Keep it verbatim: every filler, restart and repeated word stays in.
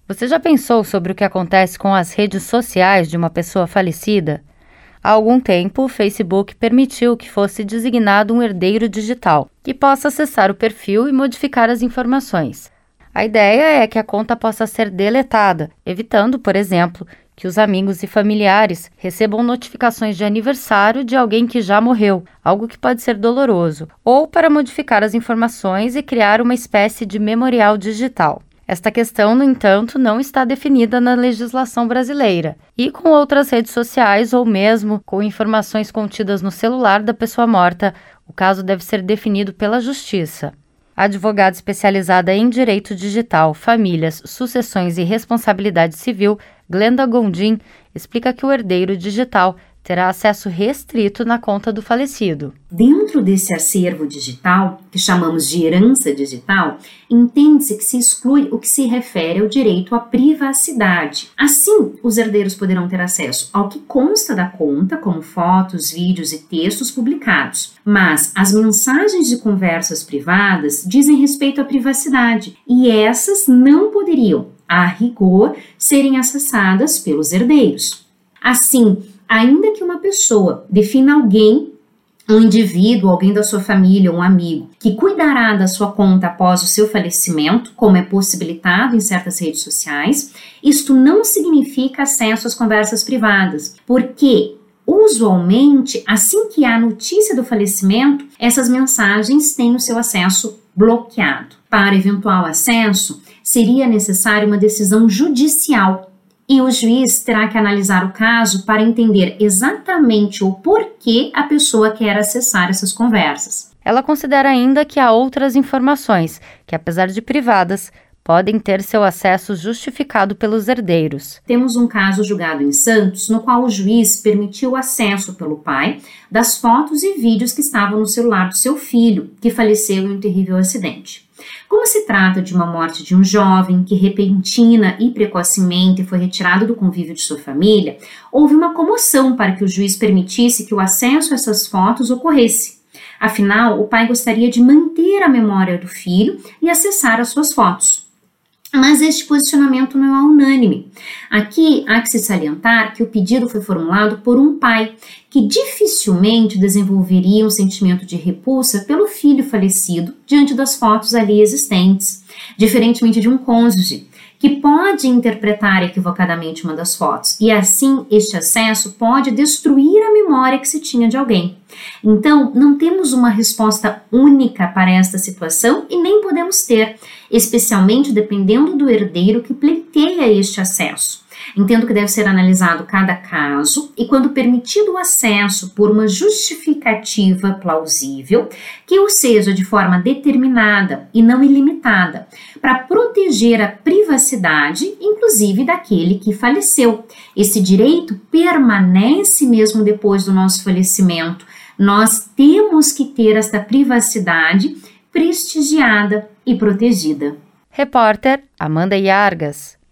Você já pensou sobre o que acontece com as redes sociais de uma pessoa falecida? Há algum tempo, o Facebook permitiu que fosse designado um herdeiro digital, que possa acessar o perfil e modificar as informações. A ideia é que a conta possa ser deletada, evitando, por exemplo, que os amigos e familiares recebam notificações de aniversário de alguém que já morreu, algo que pode ser doloroso, ou para modificar as informações e criar uma espécie de memorial digital. Esta questão, no entanto, não está definida na legislação brasileira. E com outras redes sociais ou mesmo com informações contidas no celular da pessoa morta, o caso deve ser definido pela Justiça. A advogada especializada em direito digital, famílias, sucessões e responsabilidade civil, Glenda Gondim, explica que o herdeiro digital terá acesso restrito na conta do falecido. Dentro desse acervo digital, que chamamos de herança digital, entende-se que se exclui o que se refere ao direito à privacidade. Assim, os herdeiros poderão ter acesso ao que consta da conta, como fotos, vídeos e textos publicados. Mas as mensagens de conversas privadas dizem respeito à privacidade e essas não poderiam, a rigor, serem acessadas pelos herdeiros. Assim, ainda que uma pessoa defina alguém, um indivíduo, alguém da sua família, um amigo, que cuidará da sua conta após o seu falecimento, como é possibilitado em certas redes sociais, isto não significa acesso às conversas privadas, porque usualmente, assim que há notícia do falecimento, essas mensagens têm o seu acesso bloqueado. Para eventual acesso, seria necessária uma decisão judicial, e o juiz terá que analisar o caso para entender exatamente o porquê a pessoa quer acessar essas conversas. Ela considera ainda que há outras informações, que apesar de privadas, podem ter seu acesso justificado pelos herdeiros. Temos um caso julgado em Santos, no qual o juiz permitiu o acesso pelo pai das fotos e vídeos que estavam no celular do seu filho, que faleceu em um terrível acidente. Como se trata de uma morte de um jovem que repentina e precocemente foi retirado do convívio de sua família, houve uma comoção para que o juiz permitisse que o acesso a essas fotos ocorresse. Afinal, o pai gostaria de manter a memória do filho e acessar as suas fotos. Mas este posicionamento não é unânime. Aqui há que se salientar que o pedido foi formulado por um pai que dificilmente desenvolveria um sentimento de repulsa pelo filho falecido diante das fotos ali existentes, diferentemente de um cônjuge, que pode interpretar equivocadamente uma das fotos, e assim este acesso pode destruir a memória que se tinha de alguém. Então, não temos uma resposta única para esta situação e nem podemos ter, especialmente dependendo do herdeiro que pleiteia este acesso. Entendo que deve ser analisado cada caso e, quando permitido o acesso por uma justificativa plausível, que o seja de forma determinada e não ilimitada, para proteger a privacidade, inclusive daquele que faleceu. Esse direito permanece mesmo depois do nosso falecimento. Nós temos que ter esta privacidade prestigiada e protegida. Repórter Amanda Iargas.